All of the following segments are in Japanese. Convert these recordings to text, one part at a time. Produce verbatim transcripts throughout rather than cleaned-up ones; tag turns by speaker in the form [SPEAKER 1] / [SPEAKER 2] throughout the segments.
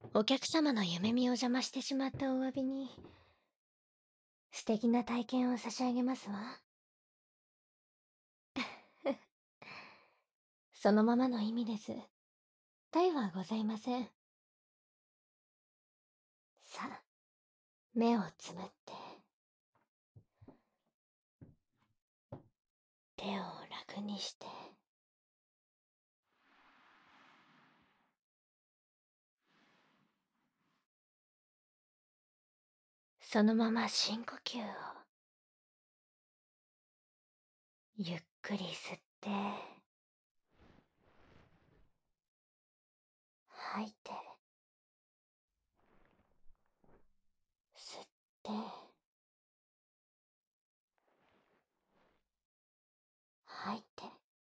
[SPEAKER 1] お客様の夢見を邪魔してしまったお詫びに、素敵な体験を差し上げますわ。そのままの意味です。他はございません。さあ、目をつむって、手を楽にして、そのまま深呼吸を、ゆっくり吸って、吐いて、吸って、吐いて、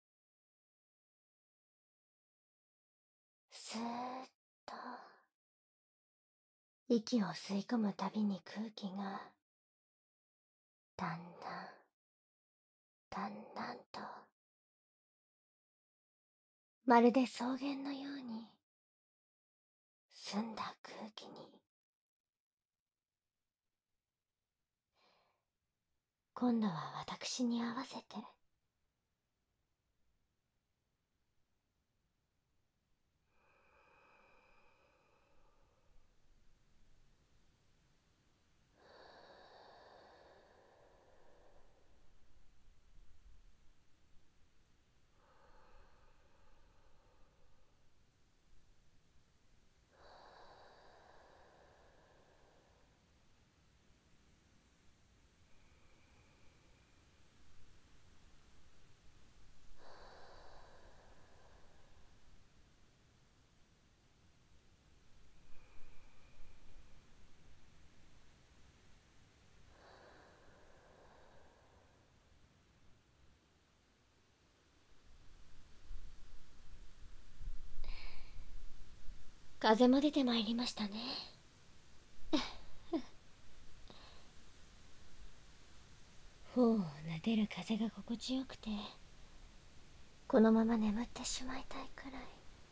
[SPEAKER 1] スーッと、息を吸い込むたびに空気が、だんだん、だんだんと、まるで草原のように、澄んだ空気に。今度は私に合わせて、風も出てまいりましたね。頬を撫でる風が心地よくて、このまま眠ってしまいたいくらい。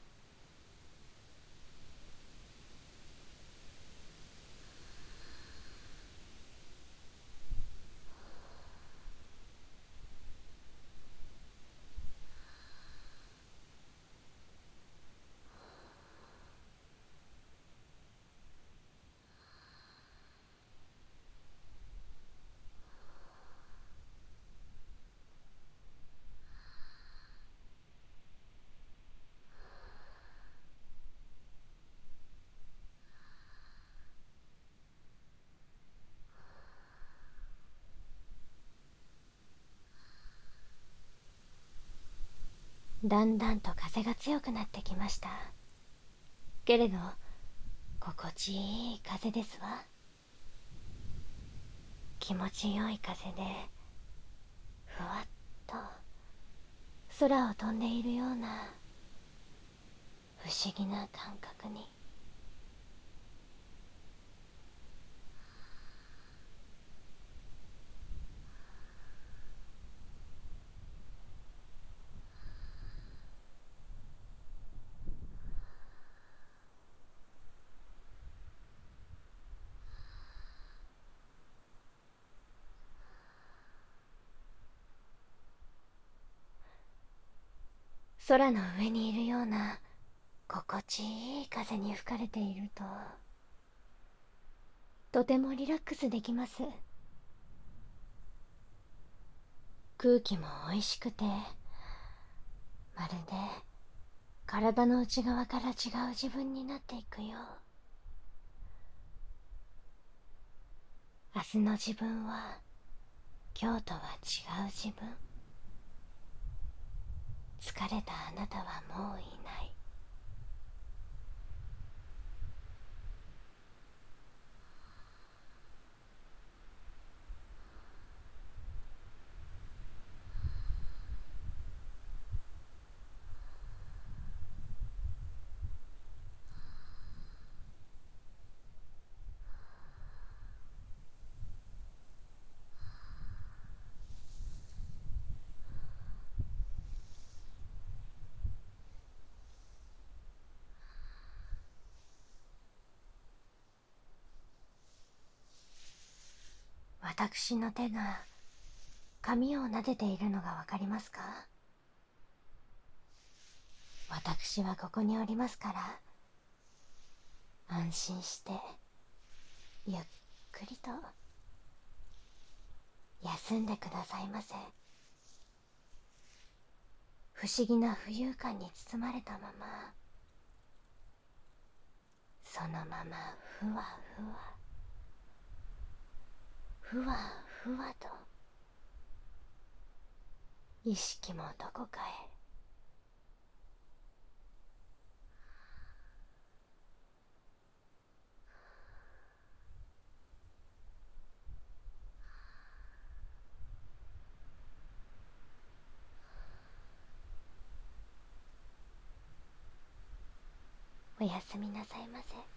[SPEAKER 1] だんだんと風が強くなってきました。けれど、心地いい風ですわ。気持ちよい風で、ふわっと、空を飛んでいるような、不思議な感覚に。空の上にいるような、心地いい風に吹かれていると、とてもリラックスできます。空気も美味しくて、まるで体の内側から違う自分になっていくよう。明日の自分は今日とは違う自分。疲れたあなたはもういない。 私の手が髪を撫でているのがわかりますか？私はここにおりますから、安心してゆっくりと休んでくださいませ。不思議な浮遊感に包まれたまま、そのままふわふわふわふわと意識もどこかへ。おやすみなさいませ。